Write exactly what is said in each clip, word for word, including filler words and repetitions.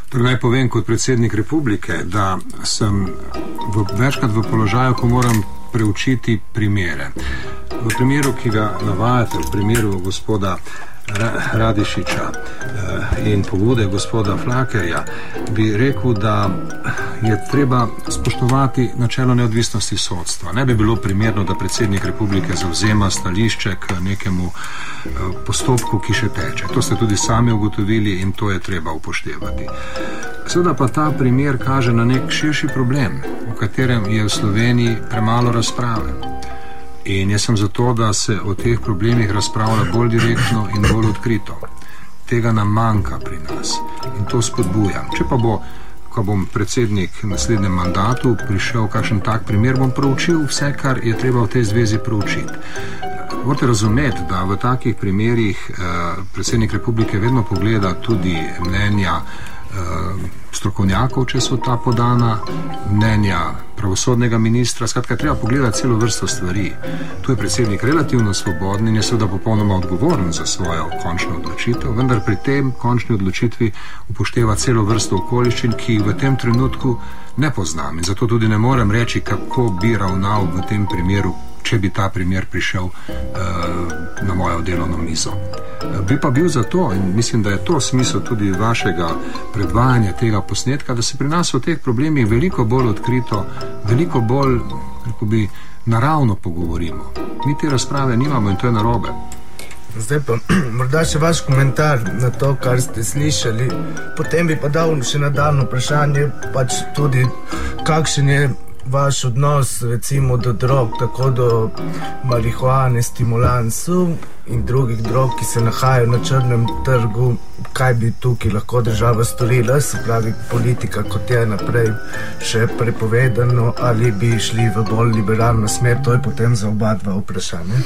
Torej naj povem kot predsednik republike, da sem v, večkrat v položaju, ko moram preučiti primere. V primeru, ki ga navajate, v primeru gospoda Radišiča in pobude gospoda Flakerja, bi rekel, da je treba spoštovati načelo neodvisnosti sodstva. Ne bi bilo primerno, da predsednik republike zavzema stališče k nekemu postopku, ki še teče. To ste tudi sami ugotovili in to je treba upoštevati. Seveda pa ta primer kaže na nek širši problem, o katerem je v Sloveniji premalo razprave. In jaz sem zato, da se o teh problemih razpravlja bolj direktno in bolj odkrito. Tega nam manjka pri nas in to spodbujam. Če pa bo, ko bom predsednik v naslednjem mandatu prišel kakšen tak primer, bom proučil vse, kar je treba v tej zvezi proučiti. Morate razumeti, da v takih primerih eh, predsednik republike vedno pogleda tudi mnenja eh, strokovnjakov, če so ta podana, mnenja pravosodnega ministra, skratka, treba pogledati celo vrsto stvari. Tu je predsednik relativno svoboden in je seveda popolnoma odgovoren za svojo končno odločitev, vendar pri tem končni odločitvi upošteva celo vrsto okoliščin, ki jih v tem trenutku ne poznam in zato tudi ne morem reči, kako bi ravnal v tem primeru, če bi ta primer prišel uh, na mojo delovno mizo. Uh, bi pa bil zato, in mislim, da je to smisel tudi vašega predvajanja tega posnetka, da se pri nas o teh problemih veliko bolj odkrito, veliko bolj, kako bi, naravno pogovorimo. Mi te razprave nimamo in to je narobe. Zdaj pa morda še vaš komentar na to, kar ste slišali. Potem bi pa dal še nadaljnje vprašanje, pač tudi kakšen je vaš odnos recimo do drog, tako do marihuane, stimulansov in drugih drog, ki se nahajajo na črnem trgu. Kaj bi tukaj lahko država storila, se pravi politika, kot je naprej še prepovedano, ali bi šli v bolj liberalno smer? To je potem za oba dva vprašanja.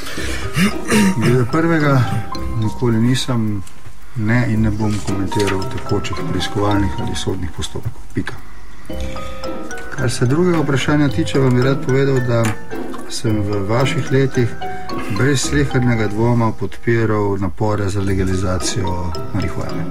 Glede prvega nikoli nisem ne in ne bom komentiral tekočih preiskovalnih ali sodnih postopkov. Pika. Kar se drugega vprašanja tiče, vam bi rad povedal, da sem v vaših letih brez slehernega dvoma podpiral napore za legalizacijo marihuane.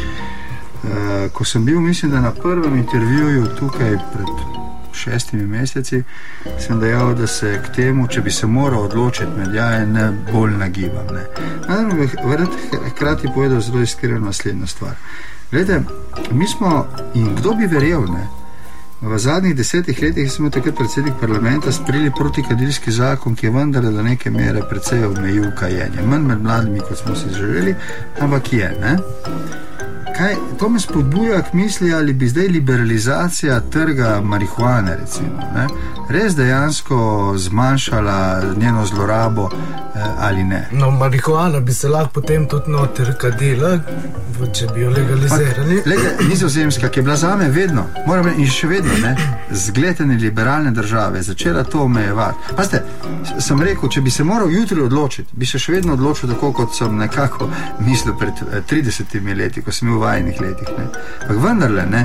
E, ko sem bil, mislim, da na prvem intervjuju tukaj pred šestimi meseci, sem dejal, da se k temu, če bi se moral odločiti med jaje, ne bolj nagibam. Ne. Nadalje bi rad hkrati povedal zelo iskreno naslednjo stvar. Glede, mi smo, in kdo bi verjel, ne, v zadnjih desetih letih smo takrat predsednik parlamenta sprejeli protikadilski zakon, ki je vendar do neke mere precej omejil kajenje. Manj med mladimi, kot smo si želeli, ampak je, ne? Kaj, to me spodbuja k misli, ali bi zdaj liberalizacija trga marihuane, recimo, ne, res dejansko zmanjšala njeno zlorabo eh, ali ne. No, marihuana bi se lahko potem tudi noter kadila, če bi jo legalizirali. Nizozemska, ki je bila zame vedno, moram reči, in še vedno, ne, zgledane liberalne države, začela to omejevati. Pazite, sem rekel, če bi se moral jutri odločiti, bi se še vedno odločil tako, kot sem nekako mislil pred tridesetimi leti, ko sem imel v vajnih letih. Ne. Pak vendarle, ne,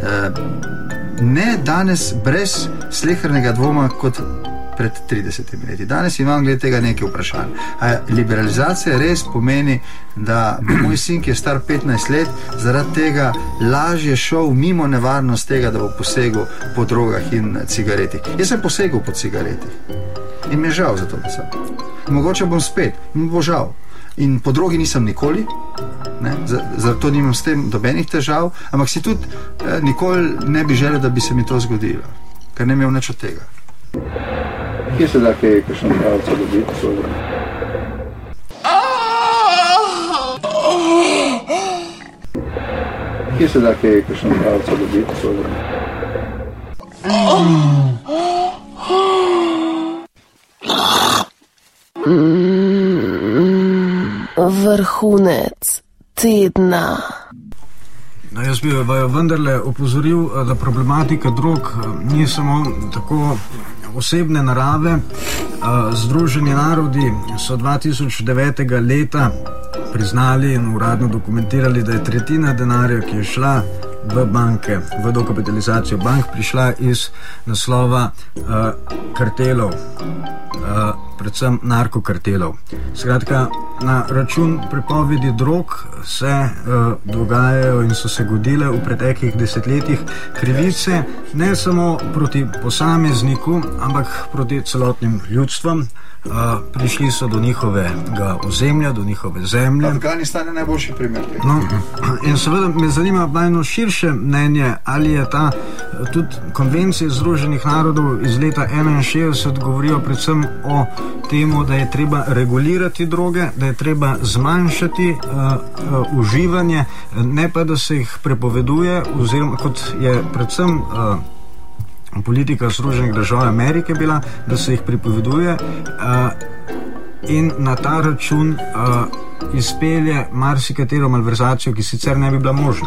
ne danes brez slehernega dvoma kot pred tridesetimi leti. Danes imam glede tega nekaj vprašanj. A liberalizacija res pomeni, da moj sin, ki je star petnajst let, zaradi tega lažje šel mimo nevarnost tega, da bo posegel po drogah in cigaretih. Jaz sem posegel po cigaretih in mi je žal za to, da sem. Mogoče bom spet, mi bo žal. In po drogi nisem nikoli, ne, zato nimam s tem dobenih težav, ampak si tudi eh, nikoli ne bi želel, da bi se mi to zgodilo, ker ne imel nič od tega. Kje se da kaj, kakšno pravco dobiti? Kje se da kaj, kakšno pravco dobiti? Vrhunec tedna. No, jaz bi vendarle opozoril, da problematika drog ni samo tako osebne narave. Združeni narodi so dva tisoč devetega leta priznali in uradno dokumentirali, da je tretjina denarja, ki je šla v banke, v dokapitalizacijo bank, prišla iz naslova uh, kartelov. Uh, predvsem narkokartelov. Skratka, na račun prepovedi drog se uh, dogajajo in so se godile v preteklih desetletjih krivice ne samo proti posamezniku, ampak proti celotnim ljudstvom. Uh, prišli so do njihovega ozemlja, do njihove zemlje. Afganistan je najboljši primer. No, in seveda me zanima najno širše mnenje, ali je ta tudi konvencija Združenih narodov iz leta enainšestdeset govorijo predvsem o temu, da je treba regulirati droge, da je treba zmanjšati uh, uh, uživanje, ne pa da se jih prepoveduje, oziroma kot je predvsem uh, politika Združenih držav Amerike bila, da se jih prepoveduje uh, in na ta račun uh, izpelje marsikatero malverzacijo, ki sicer ne bi bila možna.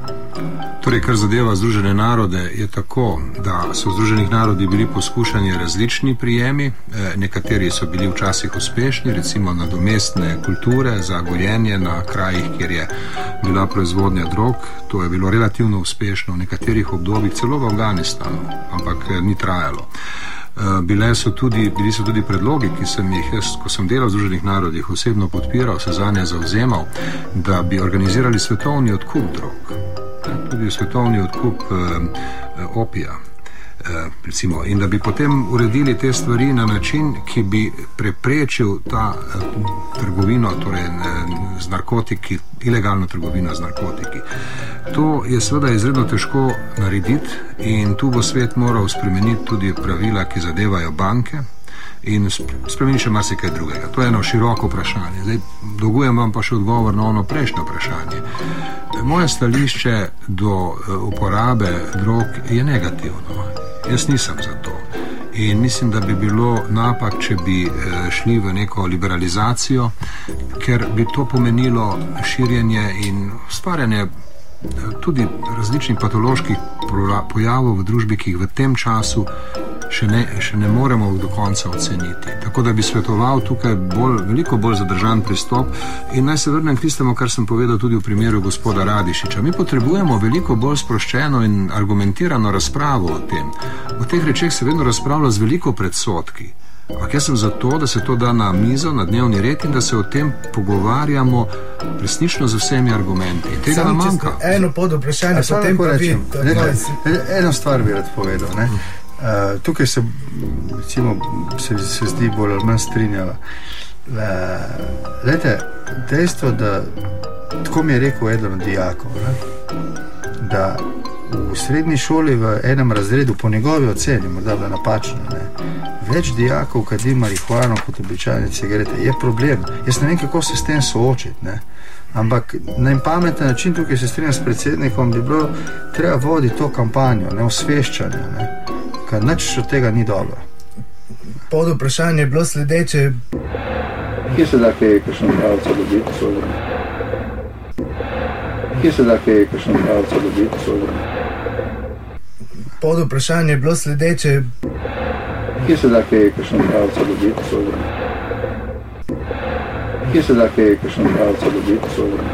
Torej, kar zadeva Združene narode, je tako, da so v Združenih narodih bili poskušani različni prijemi, nekateri so bili včasih uspešni, recimo nadomestne kulture za gojenje na krajih, kjer je bila proizvodnja drog. To je bilo relativno uspešno v nekaterih obdobjih, celo v Afganistanu, ampak ni trajalo. Bile so tudi, bili so tudi predlogi, ki sem jih jaz, ko sem delal v Združenih narodih, osebno podpiral, se zanje zavzemal, da bi organizirali svetovni odkup drog. Tudi svetovni odkup eh, opija, eh, recimo, in da bi potem uredili te stvari na način, ki bi preprečil ta eh, trgovino, torej eh, z narkotiki, ilegalno trgovino z narkotiki. To je seveda izredno težko narediti in tu bo svet moral spremeniti tudi pravila, ki zadevajo banke in spremeniti še marsikaj drugega. To je eno široko vprašanje. Zdaj, dolgujem vam pa še odgovor na ono prejšnje vprašanje. Moje stališče do uporabe drog je negativno. Jaz nisem za to. In mislim, da bi bilo napak, če bi šli v neko liberalizacijo, ker bi to pomenilo širjenje in ustvarjanje tudi različnih patoloških pojavov v družbi, ki jih v tem času še ne, še ne moremo do konca oceniti. Tako da bi svetoval tukaj bolj, veliko bolj zadržan pristop in naj se vrnem k tistemu, kar sem povedal tudi v primeru gospoda Radišiča. Mi potrebujemo veliko bolj sproščeno in argumentirano razpravo o tem. O teh rečeh se vedno razpravlja z veliko predsodki. Ampak jaz sem za to, da se to da na mizo, na dnevni red in da se o tem pogovarjamo resnično z vsemi argumenti. Tega nam manjka. Eno pod vprašanje, potem pa vi. Eno stvar bi rad povedal, ne? Uh, tukaj se, recimo, se, se zdi bolj ali manj strinjava. Lejte, dejstvo, da tako mi je rekel eden od dijakov, ne? Da v srednji šoli v enem razredu po njegovi oceni, morda bila napačna, ne? Več dijakov kadi marihuano kot običajne cigarete, je problem. Jaz ne vem, kako se s tem soočiti, ne? Ampak na pameten način, tukaj se strinjam s predsednikom, bi bilo treba voditi to kampanjo, ne, osveščanje, ne? Ker nič od tega ni dobro. Pod vprašanje je bilo sledeče. Kje se da kaj kakšno pravco dobiti? Kje se da kaj kakšno pravco dobiti? Pod vprašanje je bilo sledeče. Kje se da kaj kakšno pravco dobiti? Kje se da kaj kakšno pravco dobiti?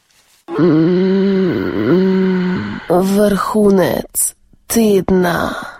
Vrhunec tedna.